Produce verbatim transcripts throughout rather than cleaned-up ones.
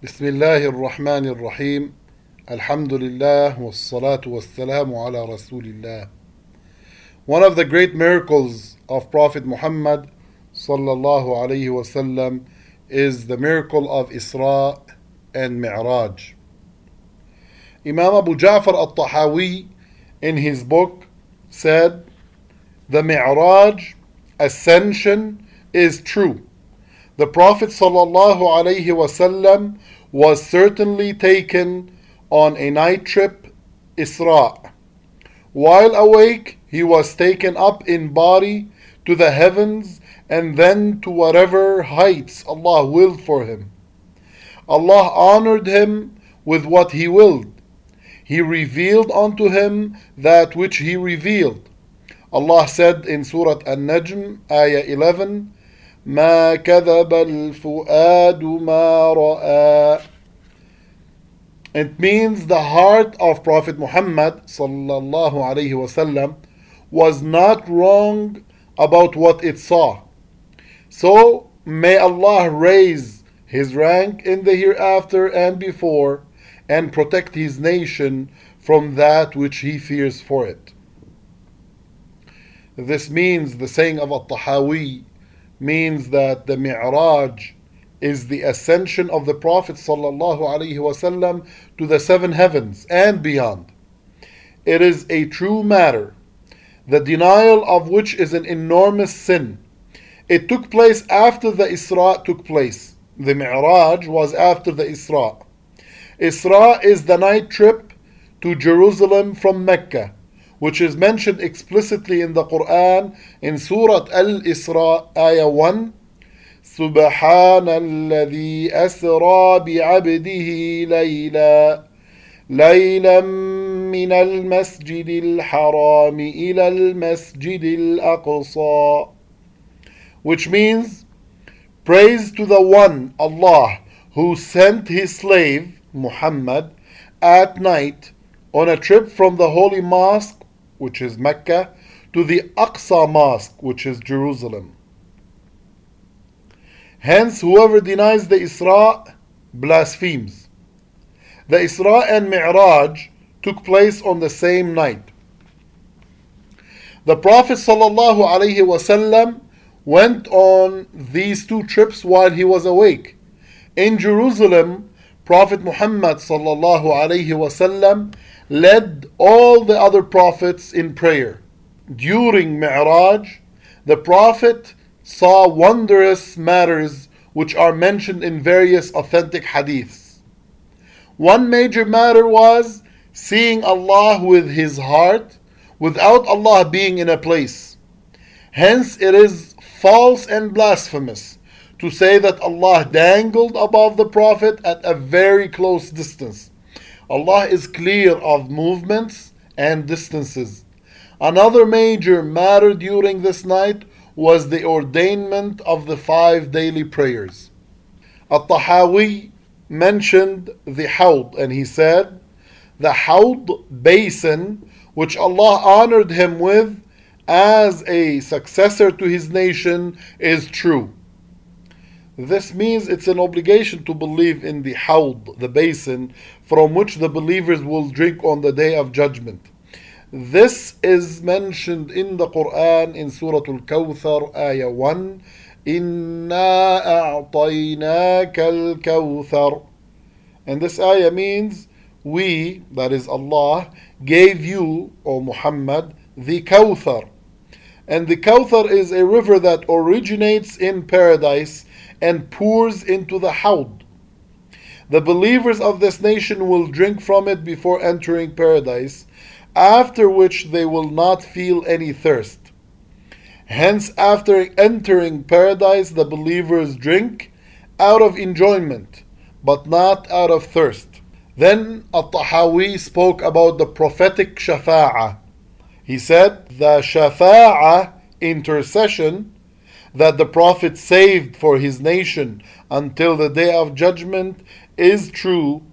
بسم الله الرحمن الرحيم الحمد لله والصلاة والسلام على رسول الله. One of the great miracles of Prophet Muhammad sallallahu alayhi wasallam is the miracle of Isra and Mi'raj. Imam Abu Ja'far al-Tahawi in his book said, the Mi'raj, ascension, is true. The Prophet sallallahu alayhi wasallam was certainly taken on a night trip, Isra. While awake, he was taken up in body to the heavens and then to whatever heights Allah willed for him. Allah honored him with what He willed. He revealed unto him that which He revealed. Allah said in Surah An-Najm, Ayah eleven, ما كذب الفؤاد ما رأى. It means the heart of Prophet Muhammad sallallahu alaihi wasallam was not wrong about what it saw. So may Allah raise His rank in the hereafter and before, and protect His nation from that which He fears for it. This means the saying of At-Tahawi means that the Mi'raj is the ascension of the Prophet sallallahu alaihi wasallam to the seven heavens and beyond. It is a true matter, the denial of which is an enormous sin. It took place after the Isra took place. The Mi'raj was after the Isra. Isra is the night trip to Jerusalem from Mecca, which is mentioned explicitly in the Quran in Surah Al-Isra, Ayah one. سبحان الذي أسرى بعبده ليلا ليلا من المسجد الحرام إلى المسجد الأقصى, which means, praise to the one, Allah, who sent His slave, Muhammad, at night on a trip from the Holy Mosque, which is Mecca, to the Aqsa Mosque, which is Jerusalem. Hence, whoever denies the Isra blasphemes. The Isra and Mi'raj took place on the same night. The Prophet sallallahu alaihi wasallam went on these two trips while he was awake. In Jerusalem, Prophet Muhammad sallallahu alaihi wasallam led all the other prophets in prayer. During Mi'raj, the Prophet saw wondrous matters which are mentioned in various authentic hadiths. One major matter was seeing Allah with his heart without Allah being in a place. Hence it is false and blasphemous to say that Allah dangled above the Prophet at a very close distance. Allah is clear of movements and distances. Another major matter during this night was the ordainment of the five daily prayers. At-Tahawi mentioned the Hawd, and he said, the Hawd basin, which Allah honored him with as a successor to his nation, is true. This means it's an obligation to believe in the Hawd, the basin, from which the believers will drink on the Day of Judgment. This is mentioned in the Quran in Surah Al-Kawthar, Ayah one. إِنَّا أَعْطَيْنَاكَ الْكَوْثَرَ. And this ayah means, we, that is Allah, gave you, O Muhammad, the Kawthar. And the Kawthar is a river that originates in paradise and pours into the Hawd. The believers of this nation will drink from it before entering paradise, after which they will not feel any thirst. Hence, after entering paradise, the believers drink out of enjoyment, but not out of thirst. Then At-Tahawi spoke about the prophetic shafa'ah. He said, the shafa'ah, intercession, that the Prophet saved for his nation until the Day of Judgment is true,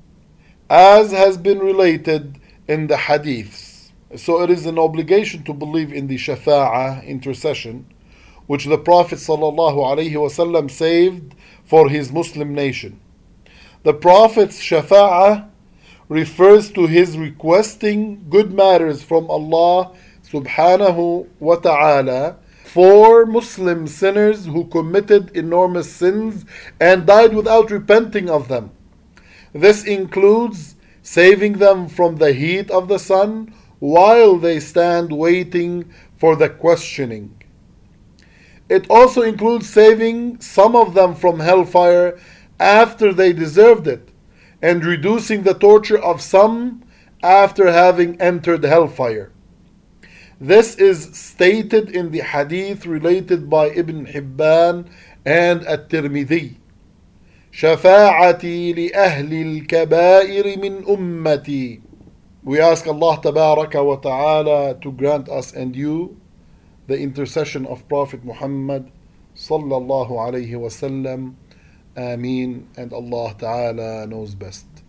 as has been related in the hadiths. So it is an obligation to believe in the shafa'ah, intercession, which the Prophet sallallahu alaihi wasallam saved for his Muslim nation. The Prophet's shafa'ah refers to his requesting good matters from Allah subhanahu wa ta'ala for Muslim sinners who committed enormous sins and died without repenting of them. This includes saving them from the heat of the sun while they stand waiting for the questioning. It also includes saving some of them from hellfire after they deserved it, and reducing the torture of some after having entered hellfire. This is stated in the hadith related by Ibn Hibban and At-Tirmidhi. شفاعتي لأهل الكبائر من أمتي. We ask Allah Tabaraka wa Ta'ala to grant us and you the intercession of Prophet Muhammad sallallahu alayhi wa sallam. Ameen. And Allah Ta'ala knows best.